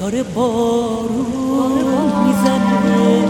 داره بارون میزنه،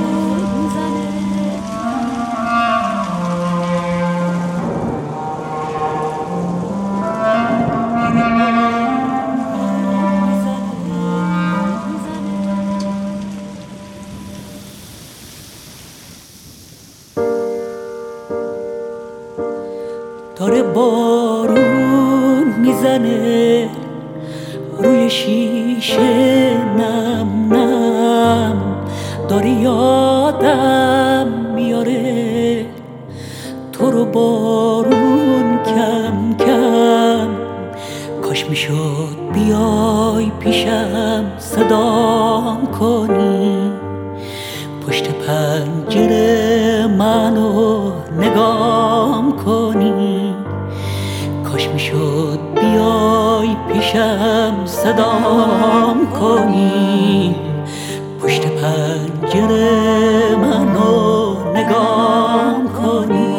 داره بارون میزنه روی شیشه نم نم، داره یادم میاره تو رو بارون کم کم. کاش میشد بیای پیشم صدام کنی، پشت پنجره منو نگام کنی. کاش میشد بیای پیشم صدام کنی، پشت پنجره منو نگام کنی.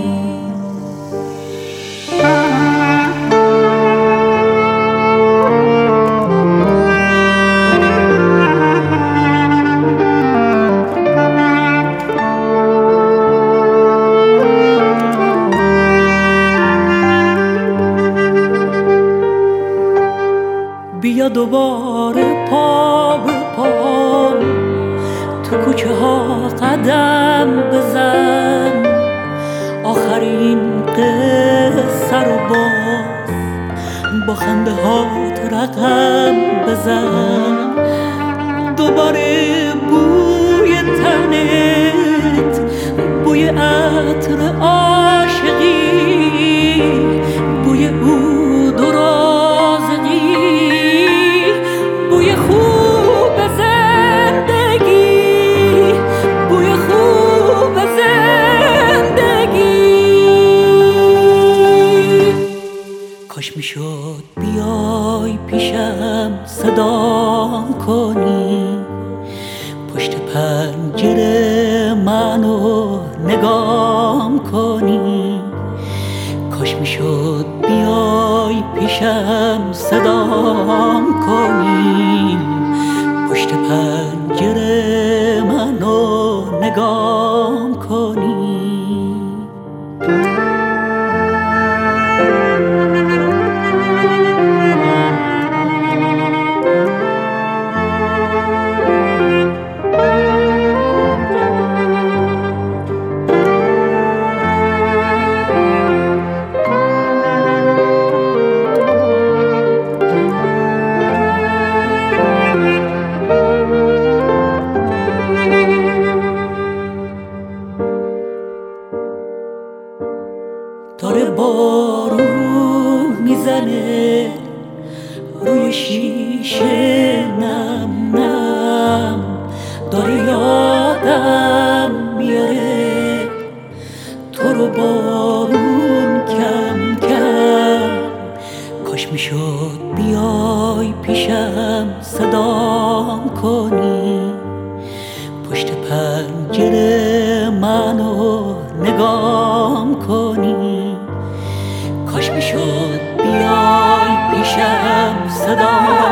بیا دوباره پا به پا تو کوچه ها قدم بزن، آخرین قصه رو با خنده هات رقم بزن. دوباره بوی تنت، بوی عطر عاشقی، بوی عود و رازقی، بوی خوب زندگی، بوی خوب زندگی. کاش میشد بیای پیشم صدام کنی، پشت پنجره منو نگام کنی. کاش میشد بیای پیشم صدام کنی، پشت پنجره منو نگام کنی. داره بارون میزنه روی شیشه نم نم، داره یادم میاره تو رو بارون کم کم. کاش میشد بیای پیشم صدام کنی، پشت پنجره منو نگام کنی. کاش میشد بیای پیشم صدام